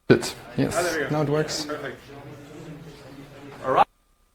Good. Yes. Now it works. Perfect. All right.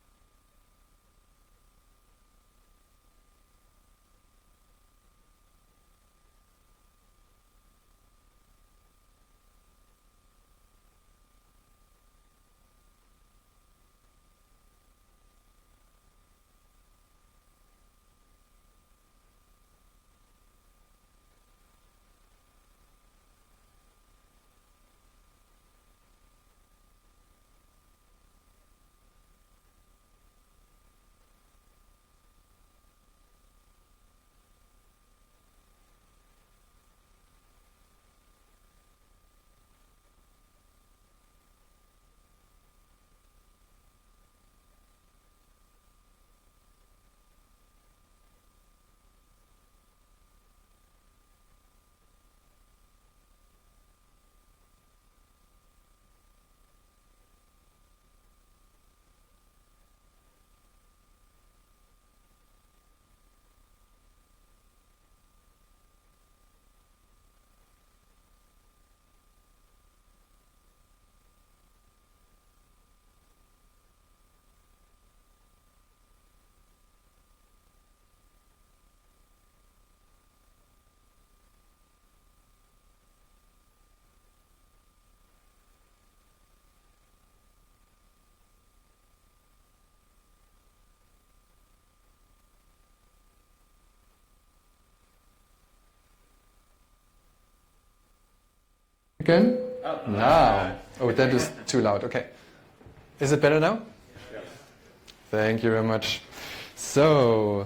Again? Now. Oh, that is too loud. Okay. Is it better now? Yes. Thank you very much. So,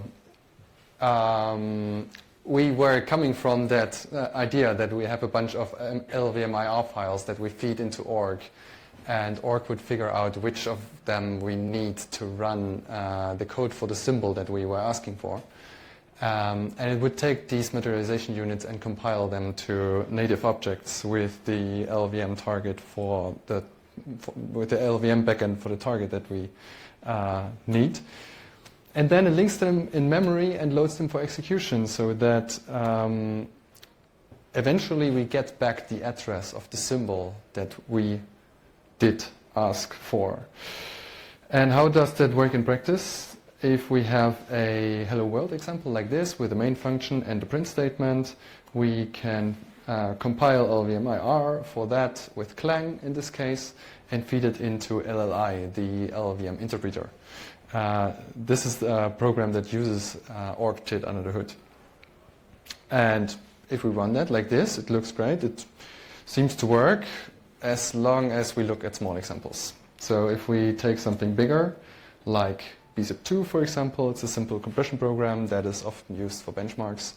we were coming from that idea that we have a bunch of LVMIR files that we feed into org, and org would figure out which of them we need to run the code for the symbol that we were asking for. And it would take these materialization units and compile them to native objects with the LVM target with the LVM backend for the target that we need. And then it links them in memory and loads them for execution so that eventually we get back the address of the symbol that we did ask for. And how does that work in practice? If we have a hello world example like this with the main function and the print statement, we can compile LVMIR for that with Clang in this case and feed it into LLI, the LLVM interpreter. This is a program that uses org.jit under the hood. And if we run that like this, it looks great. It seems to work as long as we look at small examples. So if we take something bigger, like bzip2, for example, it's a simple compression program that is often used for benchmarks.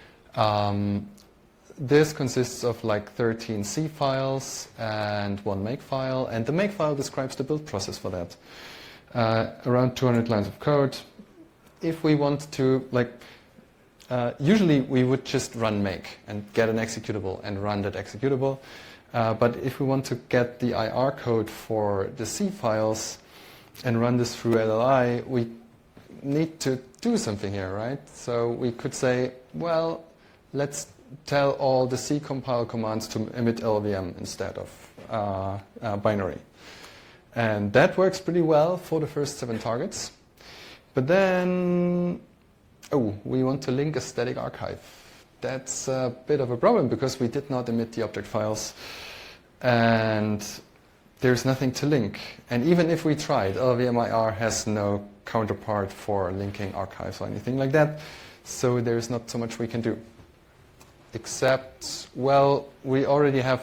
This consists of like 13 C files and one make file, and the make file describes the build process for that. Around 200 lines of code. If we want to, usually we would just run make and get an executable and run that executable. But if we want to get the IR code for the C files and run this through LLI, we need to do something here, right? So we could say, well, let's tell all the C compile commands to emit LVM instead of binary. And that works pretty well for the first 7 targets. But then, we want to link a static archive. That's a bit of a problem because we did not emit the object files. And there's nothing to link. And even if we tried, LVMIR has no counterpart for linking archives or anything like that. So there's not so much we can do. Except, well, we already have